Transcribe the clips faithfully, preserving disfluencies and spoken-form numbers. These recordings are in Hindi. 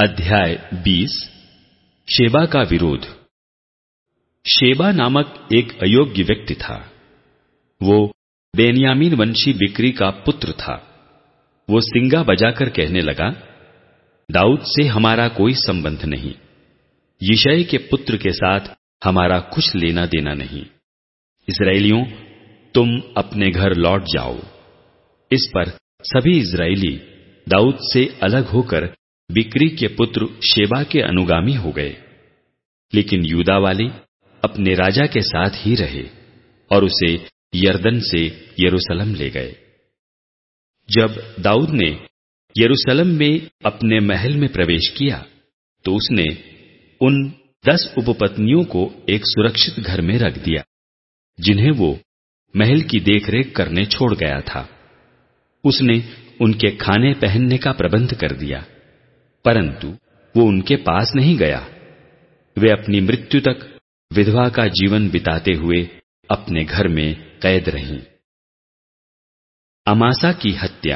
अध्याय बीस। शेबा का विरोध। शेबा नामक एक अयोग्य व्यक्ति था। वो बेन्यामीन वंशी बिक्री का पुत्र था। वो सिंगा बजाकर कहने लगा, दाऊद से हमारा कोई संबंध नहीं, यिशै के पुत्र के साथ हमारा कुछ लेना देना नहीं। इस्राएलियों, तुम अपने घर लौट जाओ। इस पर सभी इस्राएली दाऊद से अलग होकर बिक्री के पुत्र शेबा के अनुगामी हो गए। लेकिन यूदा वाले अपने राजा के साथ ही रहे और उसे यरदन से यरूशलेम ले गए। जब दाऊद ने यरूशलेम में अपने महल में प्रवेश किया तो उसने उन दस उपपत्नियों को एक सुरक्षित घर में रख दिया, जिन्हें वो महल की देखरेख करने छोड़ गया था। उसने उनके खाने पहनने का प्रबंध कर दिया, परंतु वो उनके पास नहीं गया। वे अपनी मृत्यु तक विधवा का जीवन बिताते हुए अपने घर में कैद रहीं। अमासा की हत्या।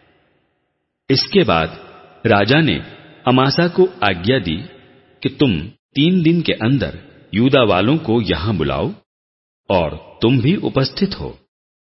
इसके बाद राजा ने अमासा को आज्ञा दी कि तुम तीन दिन के अंदर यूदा वालों को यहां बुलाओ और तुम भी उपस्थित हो।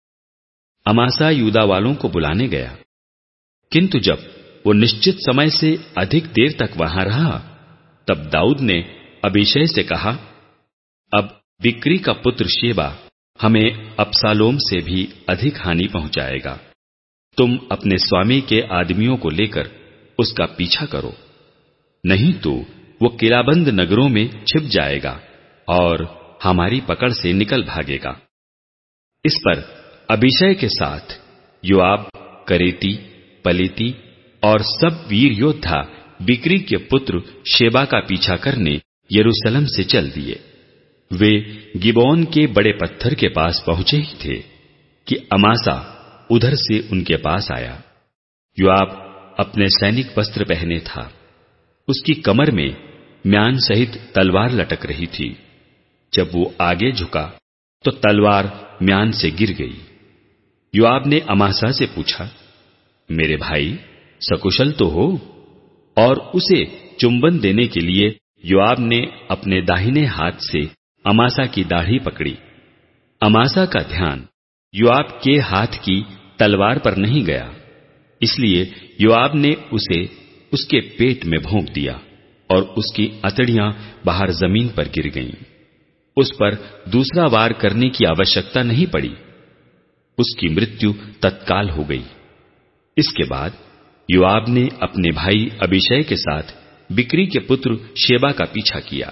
अमासा यूदा वालों को बुलाने गया, किंतु जब वो निश्चित समय से अधिक देर तक वहां रहा, तब दाऊद ने अबीशै से कहा, अब बिक्री का पुत्र शेबा हमें अबशालोम से भी अधिक हानि पहुंचाएगा। तुम अपने स्वामी के आदमियों को लेकर उसका पीछा करो, नहीं तो वो किलाबंद नगरों में छिप जाएगा और हमारी पकड़ से निकल भागेगा। इस पर अबीशै के साथ योआब, करेती, पलेती और सब वीर योद्धा बिक्री के पुत्र शेबा का पीछा करने यरूशलेम से चल दिए। वे गिबोन के बड़े पत्थर के पास पहुंचे ही थे कि अमासा उधर से उनके पास आया। योआब अपने सैनिक वस्त्र पहने था, उसकी कमर में म्यान सहित तलवार लटक रही थी। जब वो आगे झुका तो तलवार म्यान से गिर गई। योआब ने अमासा से पूछा, मेरे भाई सकुशल तो हो? और उसे चुंबन देने के लिए योआब ने अपने दाहिने हाथ से अमासा की दाढ़ी पकड़ी। अमासा का ध्यान योआब के हाथ की तलवार पर नहीं गया, इसलिए योआब ने उसे उसके पेट में भोंक दिया और उसकी अतड़ियां बाहर जमीन पर गिर गईं। उस पर दूसरा वार करने की आवश्यकता नहीं पड़ी, उसकी मृत्यु तत्काल हो गई। इसके बाद योआब ने अपने भाई अबीशै के साथ बिक्री के पुत्र शेबा का पीछा किया।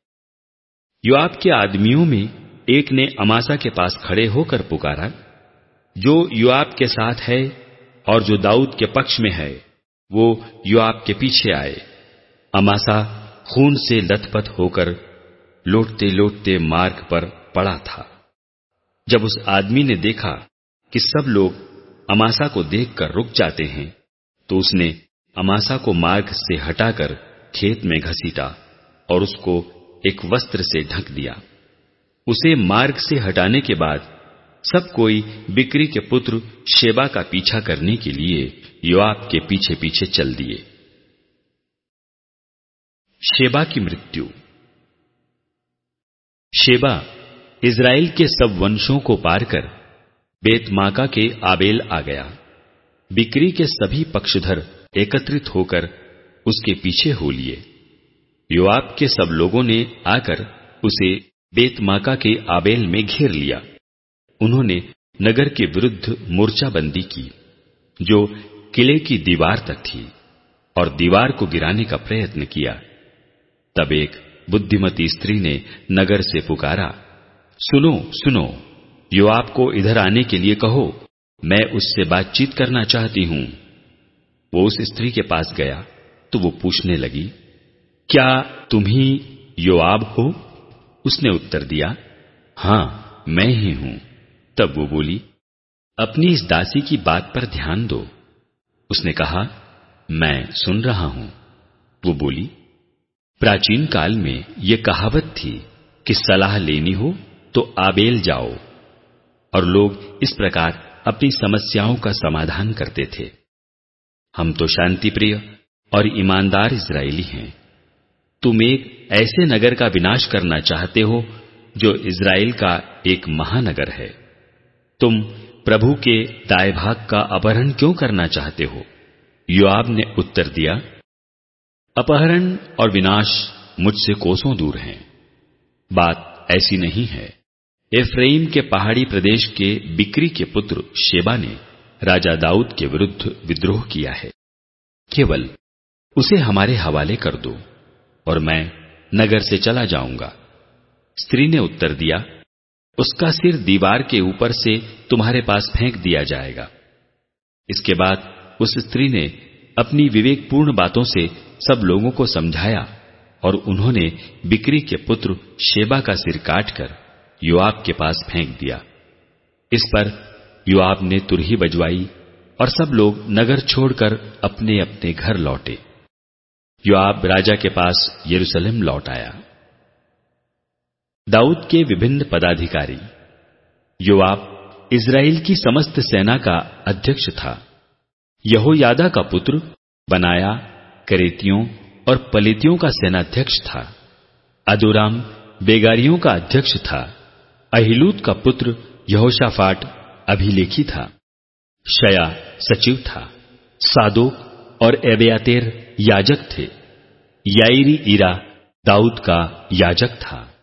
योआब के आदमियों में एक ने अमासा के पास खड़े होकर पुकारा, जो योआब के साथ है और जो दाऊद के पक्ष में है, वो योआब के पीछे आए। अमासा खून से लथपथ होकर लौटते लौटते मार्ग पर पड़ा था। जब उस आदमी ने देखा कि सब लोग अमासा को देखकर रुक जाते हैं, तो उसने अमासा को मार्ग से हटाकर खेत में घसीटा और उसको एक वस्त्र से ढक दिया। उसे मार्ग से हटाने के बाद सब कोई बिक्री के पुत्र शेबा का पीछा करने के लिए योआब के पीछे पीछे चल दिए। शेबा की मृत्यु। शेबा इज़राइल के सब वंशों को पार कर बेतमाका के आबेल आ गया। बिक्री के सभी पक्षधर एकत्रित होकर उसके पीछे हो लिए। योआब के सब लोगों ने आकर उसे बेतमाका के आबेल में घेर लिया। उन्होंने नगर के विरुद्ध मोर्चाबंदी की, जो किले की दीवार तक थी, और दीवार को गिराने का प्रयत्न किया। तब एक बुद्धिमती स्त्री ने नगर से पुकारा, सुनो सुनो, योआब को इधर आने के लिए कहो, मैं उससे बातचीत करना चाहती हूं। वो उस स्त्री के पास गया तो वो पूछने लगी, क्या तुम ही योआब हो? उसने उत्तर दिया, हां, मैं ही हूं। तब वो बोली, अपनी इस दासी की बात पर ध्यान दो। उसने कहा, मैं सुन रहा हूं। वो बोली, प्राचीन काल में यह कहावत थी कि सलाह लेनी हो तो आबेल जाओ, और लोग इस प्रकार अपनी समस्याओं का समाधान करते थे। हम तो शांति प्रिय और ईमानदार इज़राइली हैं। तुम एक ऐसे नगर का विनाश करना चाहते हो जो इज़राइल का एक महानगर है। तुम प्रभु के दाएं भाग का अपहरण क्यों करना चाहते हो? योआब ने उत्तर दिया, अपहरण और विनाश मुझसे कोसों दूर हैं। बात ऐसी नहीं है। एफ्राइम के पहाड़ी प्रदेश के बिक्री के पुत्र शेबा ने राजा दाऊद के विरुद्ध विद्रोह किया है। केवल उसे हमारे हवाले कर दो और मैं नगर से चला जाऊंगा। स्त्री ने उत्तर दिया, उसका सिर दीवार के ऊपर से तुम्हारे पास फेंक दिया जाएगा। इसके बाद उस स्त्री ने अपनी विवेकपूर्ण बातों से सब लोगों को समझाया और उन्होंने बिक्री के पुत्र शेबा का सिर काटकर योआब के पास फेंक दिया। इस पर योआब ने तुरही बजवाई और सब लोग नगर छोड़कर अपने अपने घर लौटे। योआब राजा के पास यरूशलेम लौट आया। दाऊद के विभिन्न पदाधिकारी। योआब इज़राइल की समस्त सेना का अध्यक्ष था। यहोयादा का पुत्र बनाया करेतियों और पलेतियों का सेनाध्यक्ष था। अदोराम बेगारियों का अध्यक्ष था। अहीलूद का पुत्र यहोशाफाट अभिलेखी था। शया सचिव था। सादोक और एबयातेर याजक थे। याईरी ईरा दाऊद का याजक था।